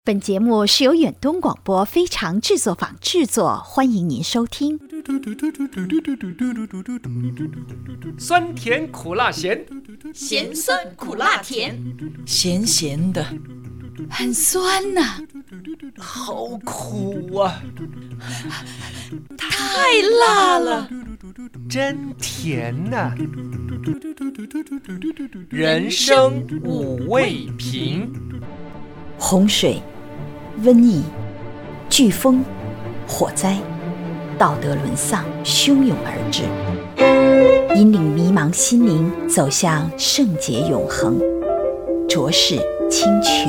本节目是由远东广播非常制作坊制作，欢迎您收听。 酸甜苦辣咸， 咸酸苦辣甜， 咸咸的， 很酸呐， 好苦啊， 太辣了， 真甜呐。人生五味瓶， 洪水、瘟疫、飓风、火灾，道德沦丧，汹涌而至，引领迷茫心灵走向圣洁永恒，浊世清泉。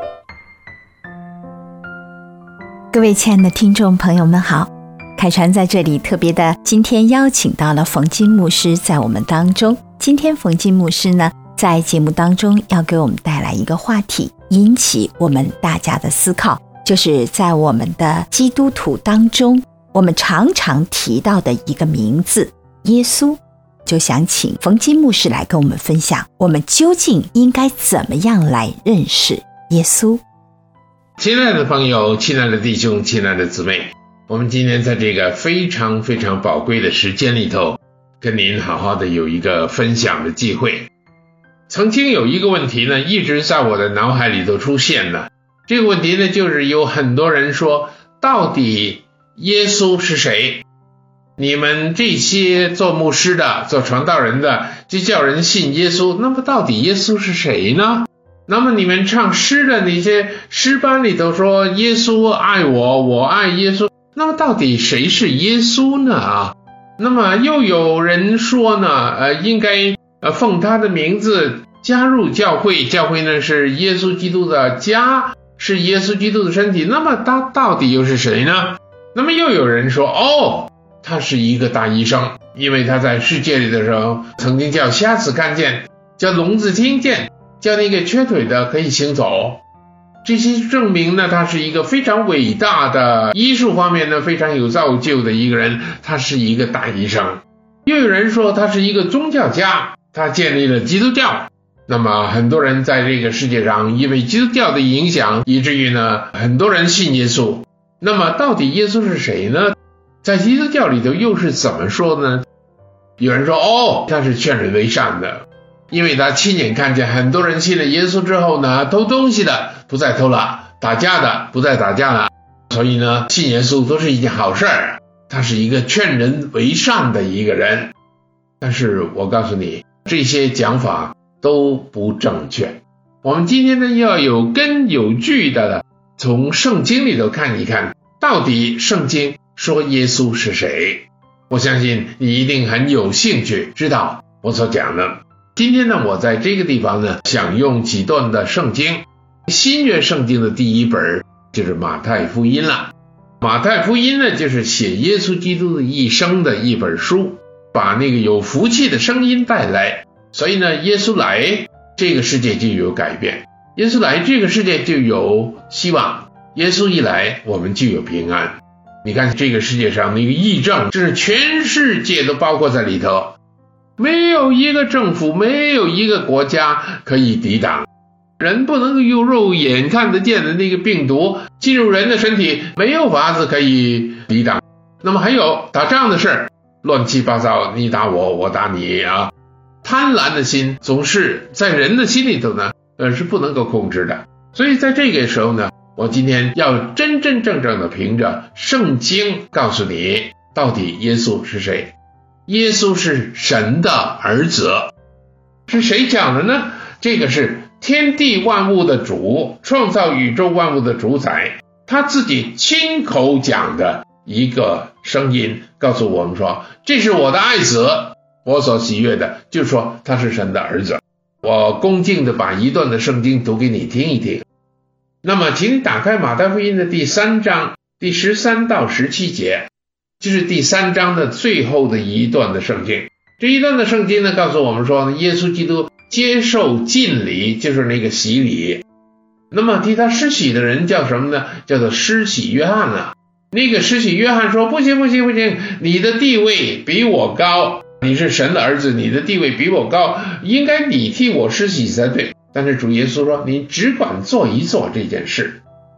各位亲爱的听众朋友们好，凯传在这里特别的今天邀请到了冯金牧师在我们当中。今天冯金牧师呢，在节目当中要给我们带来一个话题，引起我们大家的思考，就是在我们的基督徒当中，我们常常提到的一个名字耶稣。就想请冯金牧师来跟我们分享，我们究竟应该怎么样来认识耶稣。 亲爱的朋友，亲爱的弟兄，亲爱的姊妹，我们今天在这个非常非常宝贵的时间里头，跟您好好的有一个分享的机会。曾经有一个问题呢，一直在我的脑海里头出现了。这个问题呢，就是有很多人说，到底耶稣是谁？你们这些做牧师的、做传道人的，就叫人信耶稣，那么到底耶稣是谁呢？那么你们唱诗的那些诗班里头说耶稣爱我，我爱耶稣，那么到底谁是耶稣呢？那么又有人说呢，应该奉他的名字加入教会，教会呢是耶稣基督的家，是耶稣基督的身体，那么他到底又是谁呢？那么又有人说，他是一个大医生，因为他在世界里的时候曾经叫瞎子看见，叫聋子听见，叫那个缺腿的可以行走。这些证明呢，他是一个非常伟大的医术方面呢非常有造就的一个人，他是一个大医生。又有人说他是一个宗教家，他建立了基督教。那么很多人在这个世界上因为基督教的影响，以至于呢很多人信耶稣。那么到底耶稣是谁呢？在基督教里头又是怎么说呢？有人说他是劝人为善的，因为他亲眼看见很多人信了耶稣之后呢，偷东西的不再偷了，打架的不再打架了，所以呢信耶稣都是一件好事儿。他是一个劝人为善的一个人。但是我告诉你，这些讲法都不正确。我们今天呢要有根有据的从圣经里头看一看，到底圣经说耶稣是谁。我相信你一定很有兴趣知道我所讲的。今天呢，我在这个地方呢，想用几段的圣经。新约圣经的第一本就是马太福音了。马太福音呢，就是写耶稣基督的一生的一本书，把那个有福气的声音带来。所以呢，耶稣来，这个世界就有改变；耶稣来，这个世界就有希望；耶稣一来，我们就有平安。你看这个世界上那个疫症，这是全世界都包括在里头，没有一个政府，没有一个国家可以抵挡。人不能够用肉眼看得见的那个病毒进入人的身体，没有法子可以抵挡。那么还有打仗的事，乱七八糟，你打我，我打你啊！贪婪的心总是在人的心里头呢，是不能够控制的。所以在这个时候呢，我今天要真真正正的凭着圣经告诉你，到底耶稣是谁。耶稣是神的儿子。是谁讲的呢？这个是天地万物的主，创造宇宙万物的主宰，他自己亲口讲的一个声音，告诉我们说，这是我的爱子，我所喜悦的，就是说他是神的儿子。我恭敬的把一段的圣经读给你听一听。那么请你打开马太福音的第3章第13到17节，就是第3章的最后的一段的圣经。这一段的圣经呢，告诉我们说，耶稣基督接受浸礼，就是那个洗礼。那么替他施洗的人叫什么呢？叫做施洗约翰啊。那个施洗约翰说，不行，你的地位比我高，你是神的儿子，你的地位比我高，应该你替我施洗才对。但是主耶稣说，你只管做一做这件事。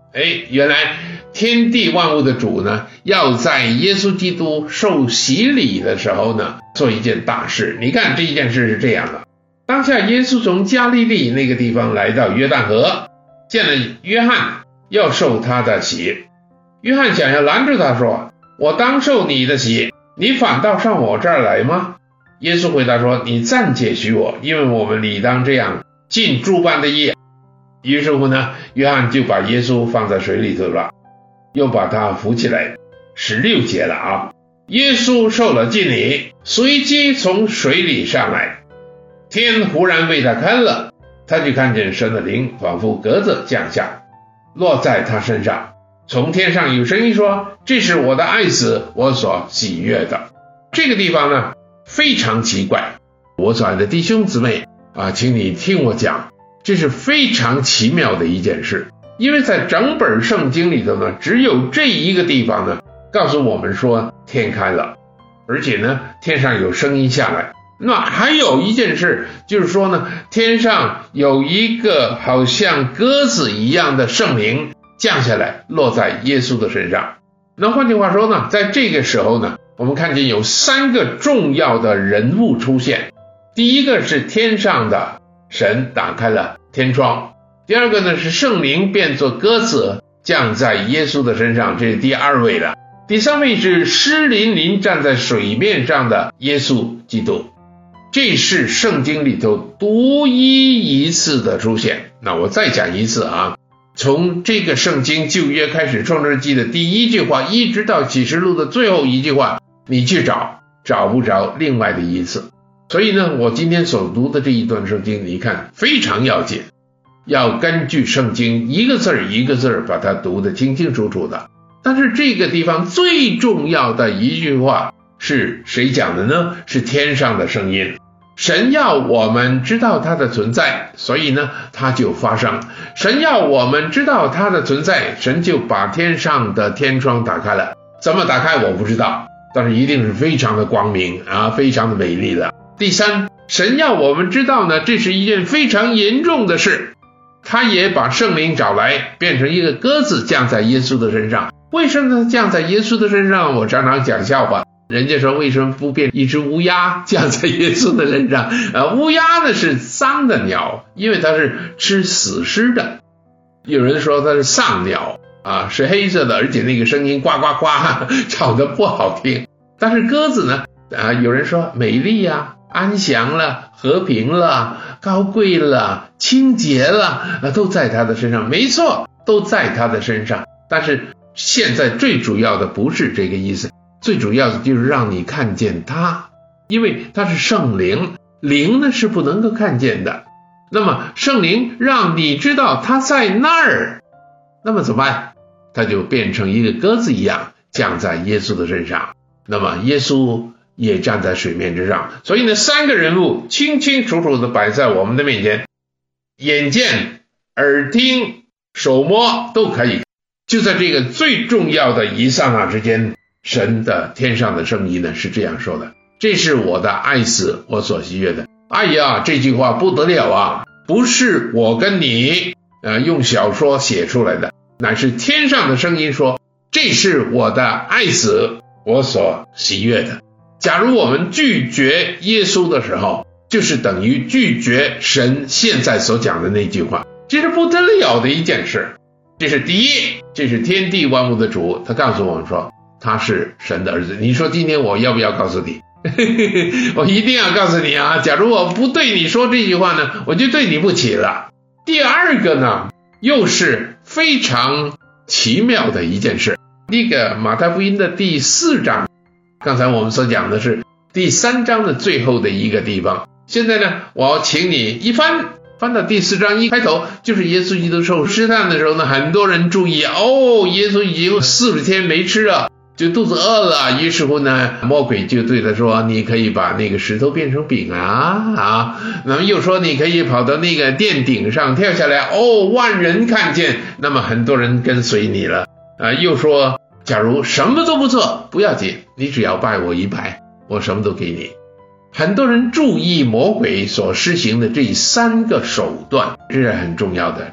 原来天地万物的主呢，要在耶稣基督受洗礼的时候呢，做一件大事。你看这一件事是这样的，当下耶稣从加利利那个地方来到约旦河，见了约翰，要受他的洗。约翰想要拦住他说，我当受你的洗，你反倒上我这儿来吗？耶稣回答说，你暂且许我，因为我们理当这样尽诸般的义。于是乎呢，约翰就把耶稣放在水里头了，又把他扶起来。16节了啊，耶稣受了浸礼，随即从水里上来，天忽然为他开了，他就看见神的灵仿佛鸽子降下，落在他身上。从天上有声音说，这是我的爱子，我所喜悦的。这个地方呢非常奇怪，我所爱的弟兄姊妹啊，请你听我讲，这是非常奇妙的一件事。因为在整本圣经里头呢，只有这一个地方呢告诉我们说天开了，而且呢天上有声音下来。那还有一件事就是说呢，天上有一个好像鸽子一样的圣灵降下来，落在耶稣的身上。那换句话说呢，在这个时候呢，我们看见有3个重要的人物出现。第一个是天上的神打开了天窗，第二个呢是圣灵变作鸽子降在耶稣的身上，这是第2位了。第3位是湿淋淋站在水面上的耶稣基督，这是圣经里头独一次的出现。那我再讲一次啊，从这个圣经旧约开始，创世纪的第1句话一直到启示录的最后一句话，你去找不着另外的意思。所以呢，我今天所读的这一段圣经，你看非常要紧，要根据圣经一个字一个字把它读得清清楚楚的。但是这个地方最重要的一句话是谁讲的呢？是天上的声音。神要我们知道他的存在，所以呢他就发声。神要我们知道他的存在，神就把天上的天窗打开了。怎么打开我不知道，但是一定是非常的光明啊，非常的美丽了。第3，神要我们知道呢，这是一件非常严重的事。他也把圣灵找来，变成一个鸽子降在耶稣的身上。为什么降在耶稣的身上？我常常讲笑话，人家说为什么不变一只乌鸦降在耶稣的身上？乌鸦呢是脏的鸟，因为它是吃死尸的。有人说它是丧鸟啊，是黑色的，而且那个声音呱呱呱，吵得不好听。但是鸽子呢有人说美丽啊，安详了，和平了，高贵了，清洁了，都在他的身上。没错，都在他的身上。但是现在最主要的不是这个意思，最主要的就是让你看见他，因为他是圣灵，灵呢是不能够看见的。那么圣灵让你知道他在那儿，那么怎么办？他就变成一个鸽子一样降在耶稣的身上，那么耶稣也站在水面之上。所以呢，3个人物清清楚楚的摆在我们的面前，眼见、耳听、手摸都可以。就在这个最重要的一刹那之间，神的天上的声音呢是这样说的，这是我的爱子，我所喜悦的。哎呀，这句话不得了啊，不是我跟你用小说写出来的，乃是天上的声音说，这是我的爱子，我所喜悦的。假如我们拒绝耶稣的时候，就是等于拒绝神现在所讲的那句话，这是不得了的一件事。这是第一，这是天地万物的主，他告诉我们说他是神的儿子。你说今天我要不要告诉你？我一定要告诉你啊，假如我不对你说这句话呢，我就对你不起了。第2个呢，又是非常奇妙的一件事。那个马太福音的第4章，刚才我们所讲的是第3章的最后的一个地方。现在呢，我要请你一翻到第4章一开头，就是耶稣基督受试探的时候呢，很多人注意耶稣已经40天没吃了，就肚子饿了。于是乎呢，魔鬼就对他说，你可以把那个石头变成饼啊。那么又说你可以跑到那个殿顶上跳下来，万人看见，那么很多人跟随你了。又说假如什么都不做不要紧，你只要拜我一拜，我什么都给你。很多人注意魔鬼所施行的这3个手段，这是很重要的。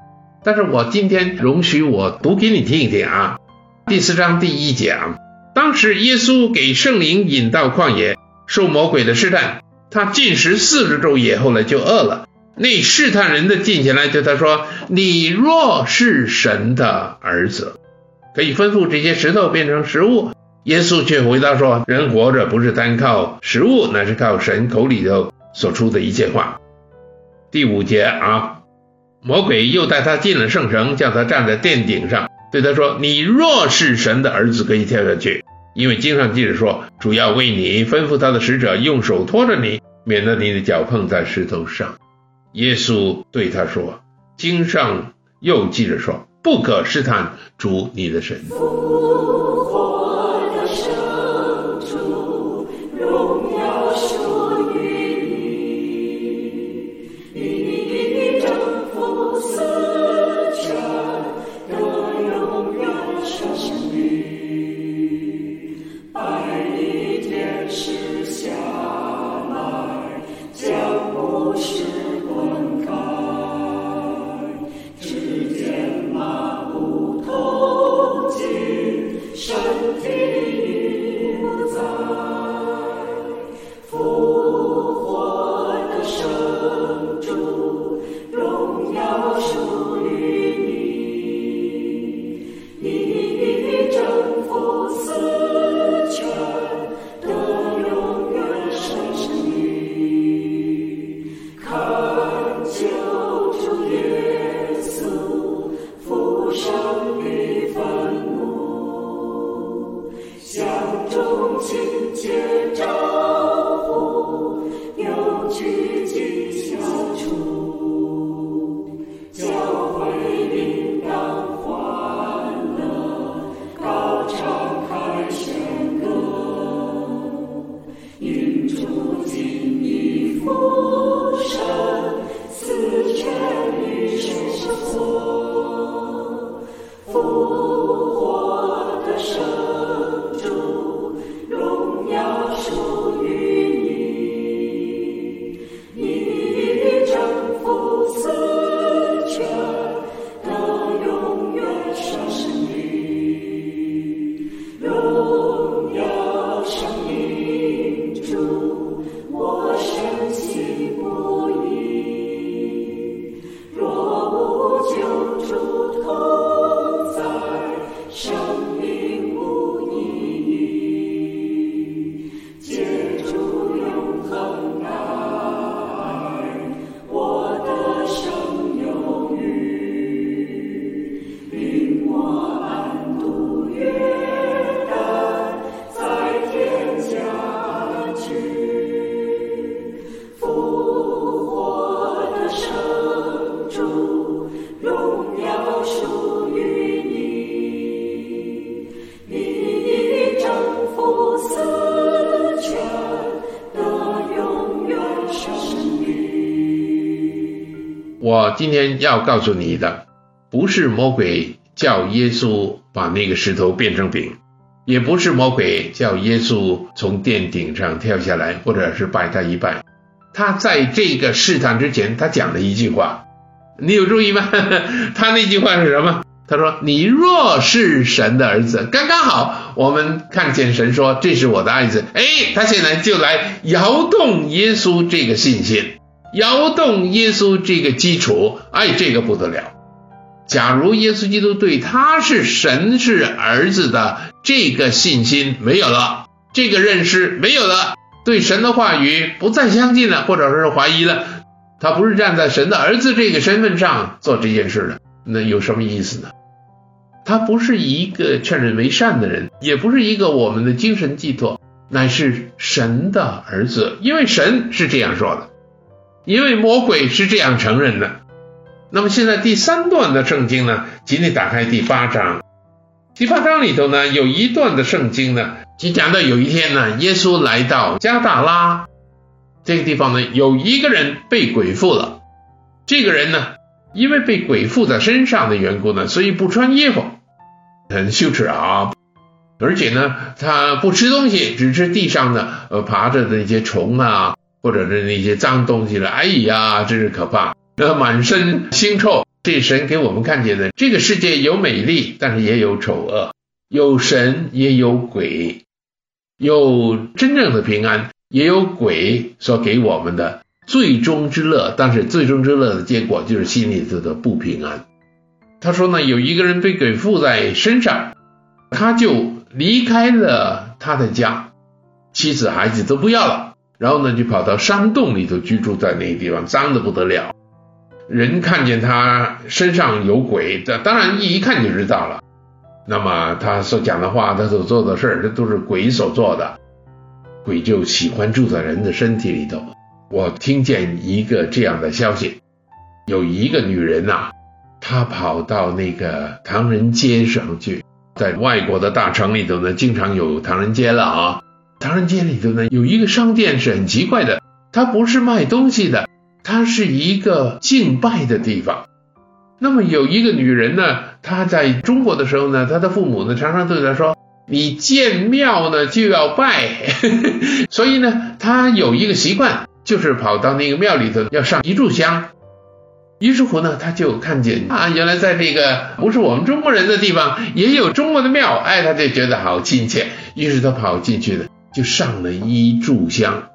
但是我今天容许我读给你听一听啊。第4章第1节啊，当时耶稣给圣灵引到旷野，受魔鬼的试探，他禁食40昼夜，后来就饿了。那试探人的近前来对他说，你若是神的儿子，可以吩咐这些石头变成食物。耶稣却回答说，人活着不是单靠食物，乃是靠神口里头所出的一切话。第5节啊，魔鬼又带他进了圣城，叫他站在殿顶上，对他说，你若是神的儿子，可以跳下去，因为经上记着说，主要为你吩咐他的使者用手托着你，免得你的脚碰在石头上。耶稣对他说，经上又记着说，不可试探主你的神。我今天要告诉你的，不是魔鬼叫耶稣把那个石头变成饼，也不是魔鬼叫耶稣从殿顶上跳下来，或者是拜他一拜。他在这个试探之前，他讲了一句话，你有注意吗？他那句话是什么？他说，你若是神的儿子，刚刚好我们看见神说，这是我的爱子。他现在就来摇动耶稣这个信心，摇动耶稣这个基础，这个不得了。假如耶稣基督对他是神是儿子的这个信心没有了，这个认识没有了，对神的话语不再相信了，或者是怀疑了，他不是站在神的儿子这个身份上做这件事的，那有什么意思呢？他不是一个劝人为善的人，也不是一个我们的精神寄托，乃是神的儿子，因为神是这样说的，因为魔鬼是这样承认的。那么现在第3段的圣经呢，请你打开第8章。第8章里头呢，有一段的圣经呢，就讲到有一天呢，耶稣来到加大拉这个地方呢，有一个人被鬼附了。这个人呢，因为被鬼附在身上的缘故呢，所以不穿衣服，很羞耻啊。而且呢，他不吃东西，只吃地上的爬着的那些虫啊，或者是那些脏东西了。哎呀，真是可怕！满身腥臭， 这神给我们看见的，这个世界有美丽，但是也有丑恶，有神也有鬼，有真正的平安，也有鬼所给我们的最终之乐，但是最终之乐的结果就是心里头的不平安。他说呢，有一个人被鬼附在身上，他就离开了他的家，妻子孩子都不要了，然后呢就跑到山洞里头居住在那个地方，脏得不得了。人看见他身上有鬼，当然一看就知道了。那么他所讲的话，他所做的事，这都是鬼所做的。鬼就喜欢住在人的身体里头。我听见一个这样的消息，有一个女人啊，她跑到那个唐人街上去，在外国的大城里头呢，经常有唐人街了啊。唐人街里头呢，有一个商店是很奇怪的，它不是卖东西的，它是一个敬拜的地方。那么有一个女人呢，她在中国的时候呢，她的父母呢常常对她说，你见庙呢就要拜所以呢她有一个习惯，就是跑到那个庙里头要上一炷香。于是乎呢，她就看见原来在这个不是我们中国人的地方也有中国的庙，她就觉得好亲切，于是她跑进去呢，就上了一炷香。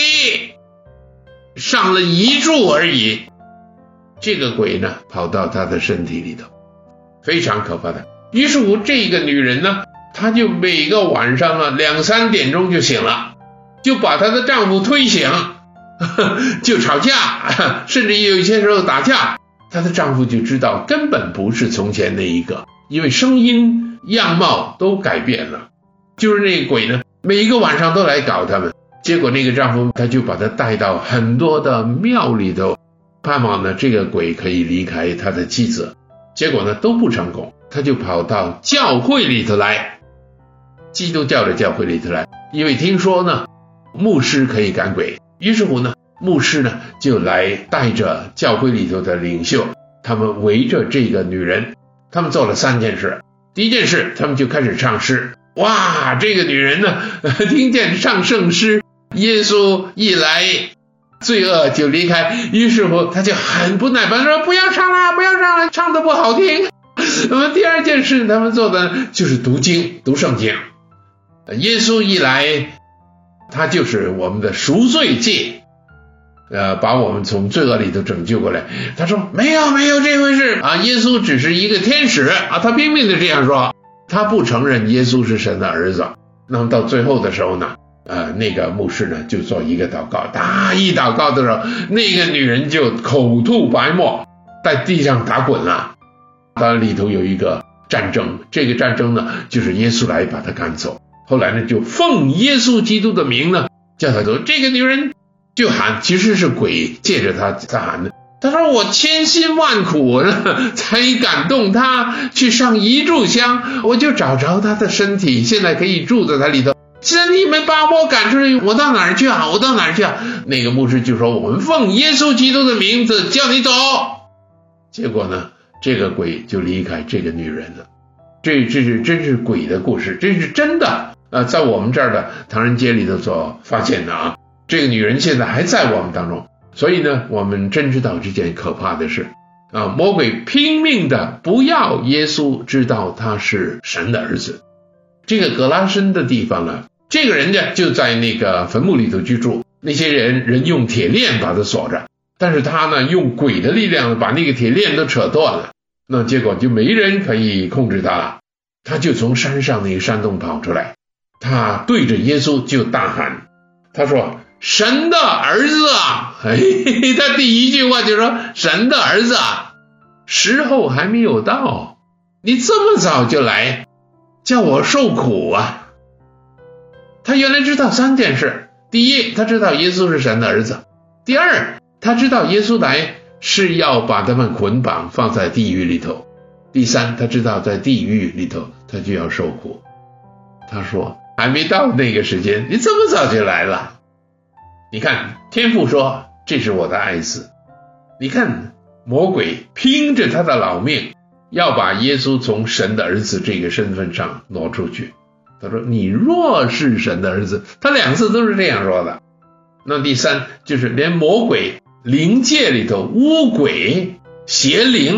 上了一炷而已，这个鬼呢跑到她的身体里头，非常可怕的。于是乎这个女人呢，她就每个晚上呢2、3点钟就醒了，就把她的丈夫推醒就吵架，甚至有一些时候打架。她的丈夫就知道根本不是从前那一个，因为声音样貌都改变了。就是那个鬼呢，每一个晚上都来搞他们。结果那个丈夫他就把他带到很多的庙里头，盼望呢这个鬼可以离开他的妻子。结果呢都不成功，他就跑到教会里头来，基督教的教会里头来，因为听说呢牧师可以赶鬼。于是乎呢，牧师呢就来带着教会里头的领袖，他们围着这个女人，他们做了3件事。第一件事，他们就开始唱诗。哇，这个女人呢听见唱圣诗，耶稣一来罪恶就离开，于是乎他就很不耐烦说，不要唱了，不要唱了，唱得不好听。那么第二件事他们做的就是读经，读圣经。耶稣一来，他就是我们的赎罪祭，把我们从罪恶里头拯救过来。他说没有这回事耶稣只是一个天使他拼命的这样说，他不承认耶稣是神的儿子。那么到最后的时候呢，那个牧师呢就做一个祷告，他一祷告的时候，那个女人就口吐白沫，在地上打滚了。当然里头有一个战争，这个战争呢就是耶稣来把他赶走。后来呢就奉耶稣基督的名呢叫他走。这个女人就喊，其实是鬼借着他在喊的。他说我千辛万苦才感动他去上一炷香，我就找着他的身体，现在可以住在他里头。既然你们把我赶出来，我到哪儿去啊？那个牧师就说，我们奉耶稣基督的名字叫你走。结果呢，这个鬼就离开这个女人了。这是真是鬼的故事，这是真的在我们这儿的唐人街里头所发现的这个女人现在还在我们当中。所以呢，我们真知道这件可怕的事魔鬼拼命的不要耶稣知道他是神的儿子。这个格拉森的地方呢，这个人家就在那个坟墓里头居住，那些人用铁链把他锁着，但是他呢用鬼的力量把那个铁链都扯断了，那结果就没人可以控制他了。他就从山上那个山洞跑出来，他对着耶稣就大喊，他说神的儿子他第一句话就说神的儿子时候还没有到，你这么早就来叫我受苦他原来知道3件事。第一，他知道耶稣是神的儿子。第二，他知道耶稣来是要把他们捆绑放在地狱里头。第三，他知道在地狱里头他就要受苦。他说还没到那个时间，你这么早就来了。你看天父说这是我的爱子，你看魔鬼拼着他的老命要把耶稣从神的儿子这个身份上挪出去。他说你若是神的儿子，他2次都是这样说的。那第三就是连魔鬼灵界里头巫鬼邪灵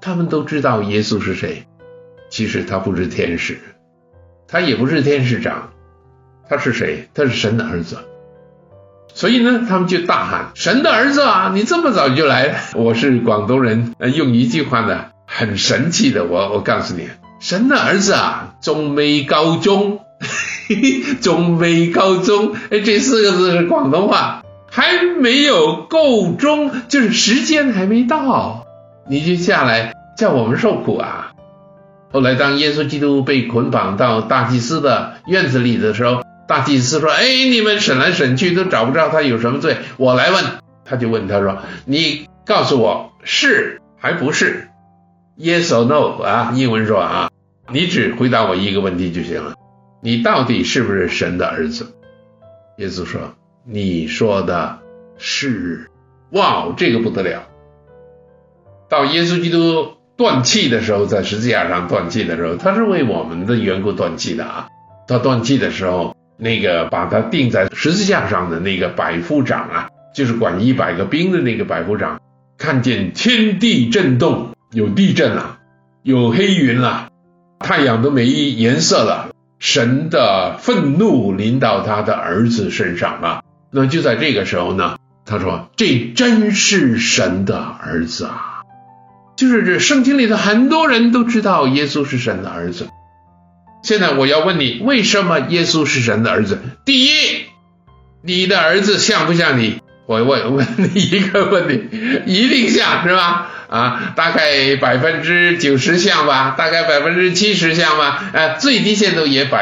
他们都知道耶稣是谁。其实他不是天使，他也不是天使长，他是谁？他是神的儿子。所以呢，他们就大喊：神的儿子啊，你这么早就来了。我是广东人，用一句话呢很神气的，我告诉你，神的儿子啊，仲未夠鐘仲未夠鐘，这4个字是广东话，还没有够钟，就是时间还没到，你就下来叫我们受苦啊。后来当耶稣基督被捆绑到大祭司的院子里的时候，大祭司说：你们审来审去都找不着他有什么罪，我来问。他就问他说：你告诉我是还不是？ Yes or no 啊，英文说啊，你只回答我一个问题就行了，你到底是不是神的儿子？耶稣说：你说的是。哇，这个不得了。到耶稣基督断气的时候，在十字架上断气的时候，他是为我们的缘故断气的啊。他断气的时候，那个把他钉在十字架上的那个百夫长啊，就是管100个兵的那个百夫长，看见天地震动，有地震了，有黑云了，太阳都没颜色了，神的愤怒临到他的儿子身上啊。那就在这个时候呢，他说这真是神的儿子啊。就是这圣经里的很多人都知道耶稣是神的儿子。现在我要问你，为什么耶稣是神的儿子？第一，你的儿子像不像你？我问你一个问题，一定像，是吧？大概90%像吧，大概70%像吧，最低限度也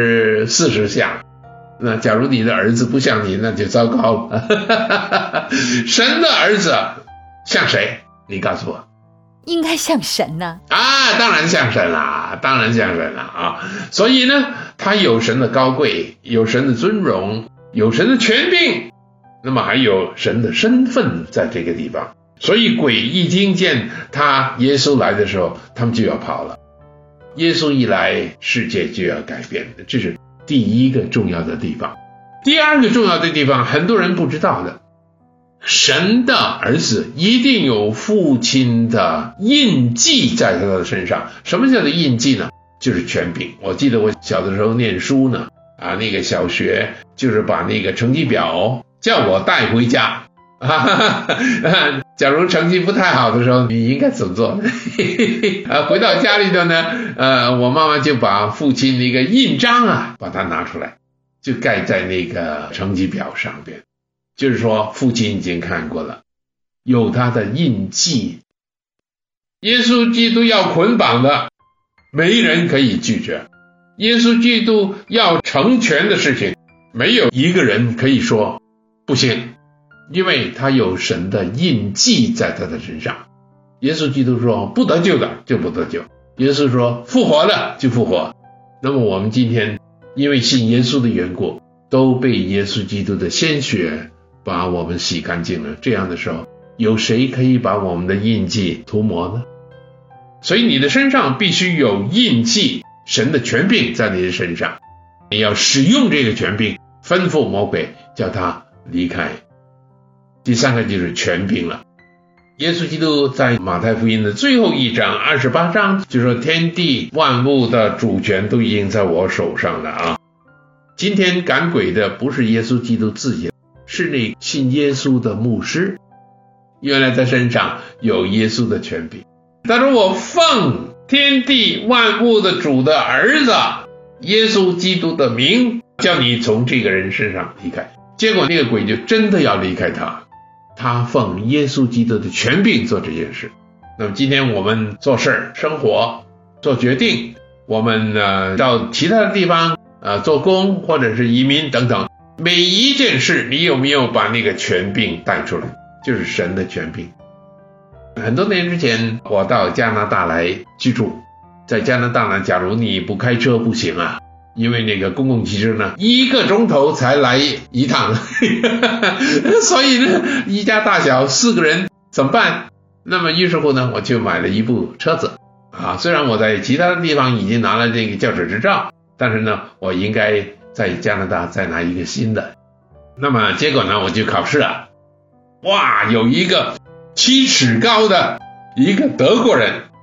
40%像。那假如你的儿子不像你，那就糟糕了。神的儿子像谁？你告诉我。 应该像神呢。 当然像神啦，当然像神啦啊！所以呢，他有神的高贵，有神的尊荣，有神的权柄，那么还有神的身份在这个地方。所以鬼一听见他耶稣来的时候，他们就要跑了。耶稣一来，世界就要改变，这是第一个重要的地方。第二个重要的地方，很多人不知道的，神的儿子一定有父亲的印记在他的身上。什么叫做印记呢？就是权柄。我记得我小的时候念书呢，那个小学就是把那个成绩表叫我带回家。假如成绩不太好的时候，你应该怎么做？回到家里头呢，我妈妈就把父亲那个印章把它拿出来，就盖在那个成绩表上边。就是说父亲已经看过了，有他的印记。耶稣基督要捆绑的，没人可以拒绝。耶稣基督要成全的事情，没有一个人可以说不行，因为他有神的印记在他的身上。耶稣基督说不得救的就不得救，耶稣说复活的就复活。那么我们今天因为信耶稣的缘故，都被耶稣基督的鲜血把我们洗干净了。这样的时候，有谁可以把我们的印记涂抹呢？所以你的身上必须有印记，神的权柄在你的身上，你要使用这个权柄，吩咐魔鬼叫他离开。第三个就是权柄了。耶稣基督在马太福音的最后一章28章就说，天地万物的主权都已经在我手上了啊。今天赶鬼的不是耶稣基督自己，是那信耶稣的牧师，原来他身上有耶稣的权柄。他说我奉天地万物的主的儿子耶稣基督的名，叫你从这个人身上离开。结果那个鬼就真的要离开他，他奉耶稣基督的权柄做这件事。那么今天我们做事生活做决定，我们到其他的地方做工或者是移民等等，每一件事你有没有把那个权柄带出来？就是神的权柄。很多年之前我到加拿大来居住，在加拿大呢，假如你不开车不行啊，因为那个公共汽车呢1个钟头才来一趟所以呢一家大小4个人怎么办？那么于是乎呢，我就买了一部车子虽然我在其他的地方已经拿了这个轿车执照，但是呢我应该在加拿大再拿一个新的。那么结果呢，我就考试哇，有一个7尺高的一个德国人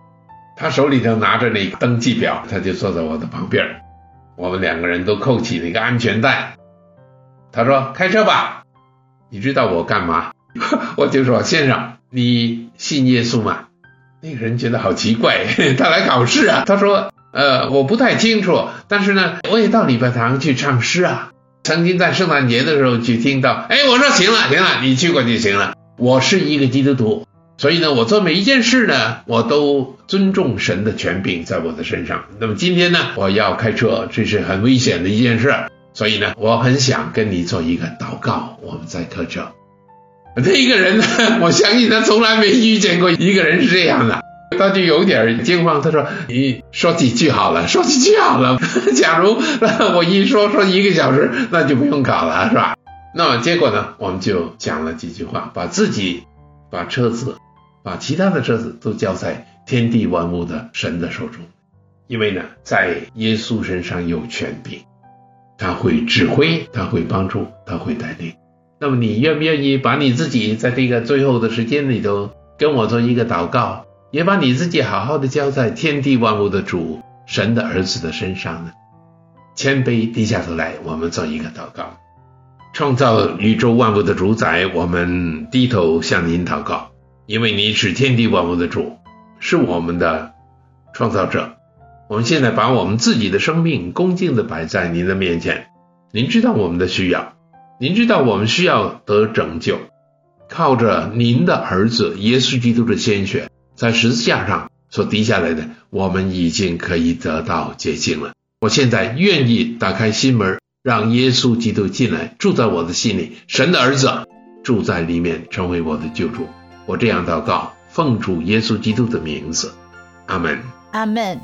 他手里头拿着那个登记表，他就坐在我的旁边，我们两个人都扣起那个安全带。他说开车吧。你知道我干嘛？我就说先生，你信耶稣吗？那个人觉得好奇怪，他来考试啊。他说我不太清楚，但是呢我也到礼拜堂去唱诗啊，曾经在圣诞节的时候去听到。我说行了，你去过就行了。我是一个基督徒，所以呢我做每一件事呢我都尊重神的权柄在我的身上。那么今天呢我要开车，这是很危险的一件事，所以呢我很想跟你做一个祷告，我们在开车。这个人呢，我相信他从来没遇见过一个人是这样的，他就有点惊慌。他说你说几句好了，说几句好了，假如我一说1个小时，那就不用考了，是吧？那么结果呢我们就讲了几句话，把自己把车子把其他的车子都交在天地万物的神的手中。因为呢在耶稣身上有权柄，他会指挥，他会帮助，他会带领。那么你愿不愿意把你自己在这个最后的时间里头跟我做一个祷告，也把你自己好好的交在天地万物的主神的儿子的身上呢？谦卑低下头来，我们做一个祷告。创造宇宙万物的主宰，我们低头向您祷告，因为你是天地万物的主，是我们的创造者。我们现在把我们自己的生命恭敬地摆在您的面前，您知道我们的需要，您知道我们需要得拯救，靠着您的儿子耶稣基督的鲜血在十字架上所滴下来的，我们已经可以得到洁净了。我现在愿意打开心门，让耶稣基督进来，住在我的心里，神的儿子住在里面，成为我的救主。我这样祷告，奉主耶稣基督的名字，阿们。 阿们。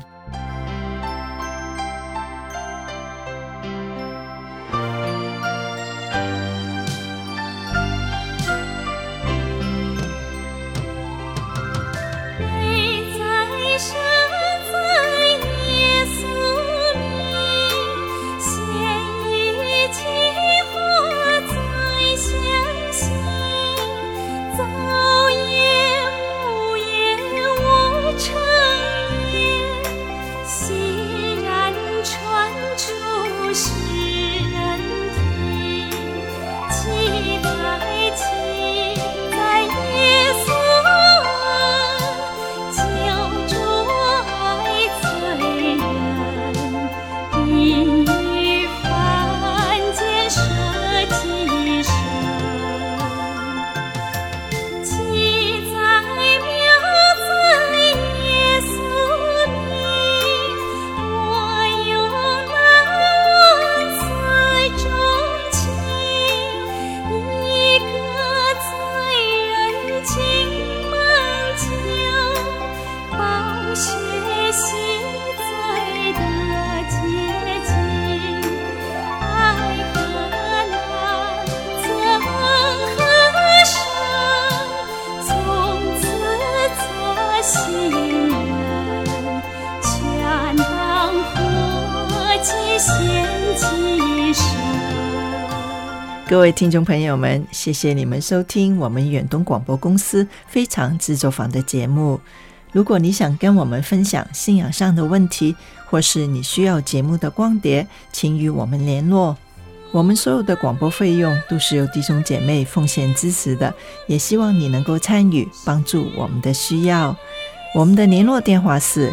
各位听众朋友们，谢谢你们收听我们远东广播公司非常制作坊的节目。如果你想跟我们分享信仰上的问题，或是你需要节目的光碟，请与我们联络。我们所有的广播费用都是由弟兄姐妹奉献支持的，也希望你能够参与，帮助我们的需要。我们的联络电话是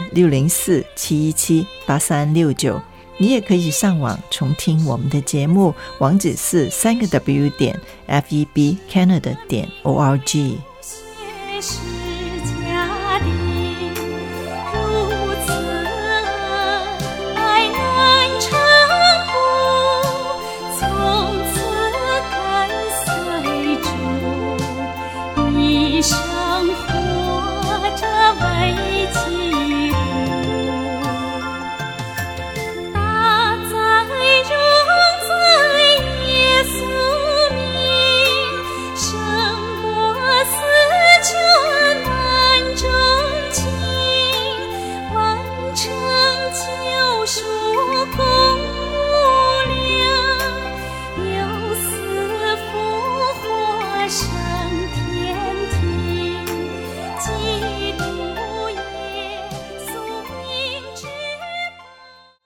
604-717-8369，你也可以上网重听我们的节目，网址是3w.febcanada.org。